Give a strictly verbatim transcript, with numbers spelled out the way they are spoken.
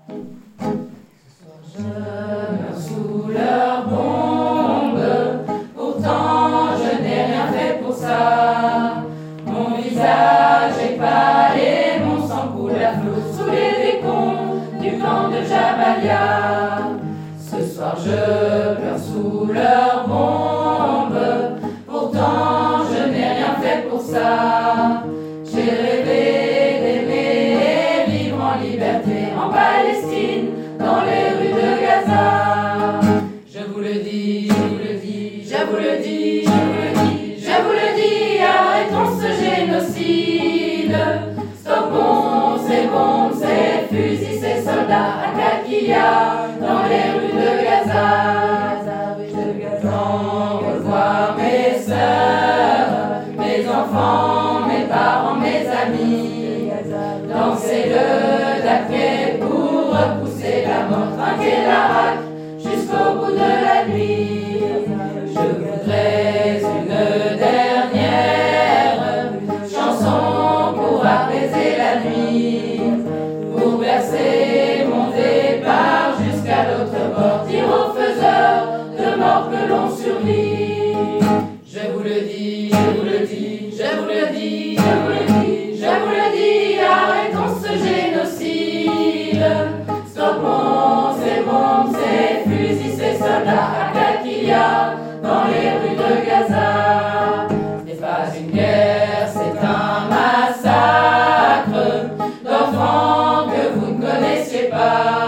Je meurs sous leurs bombes, pourtant je n'ai rien fait pour ça. Mon visage est pâle et mon sang coule à flot sous les décombres du camp de Jabalia. Ce soir je pleure sous leurs bombes, pourtant je n'ai rien fait pour ça. J'ai rêvé d'aimer et vivre en liberté en Palestine, dans les rues de Gaza. Je vous le dis, je vous le dis, je vous le dis, je vous le dis, je vous le dis, arrêtons ce génocide. Stoppons ces bombes, ces fusils, ces soldats à Kakia, dans les rues de Gaza. J'entends revoir mes sœurs, mes enfants, mes parents, mes amis, danser le daquet pour repousser la mort, trinquer la raque jusqu'au bout de la nuit. Je voudrais une dernière chanson pour apaiser la nuit, pour bercer mon départ jusqu'à l'autre bord, dire aux faiseurs de mort que l'on survit. Je vous le dis, je vous le dis, je vous le dis, je vous le dis, je vous le dis, arrêtons ce génocide. Stoppons ces bombes, ces fusils, ces soldats à Kakia, dans les rues de Gaza. Ce n'est pas une guerre, c'est un massacre d'enfants que vous ne connaissiez pas.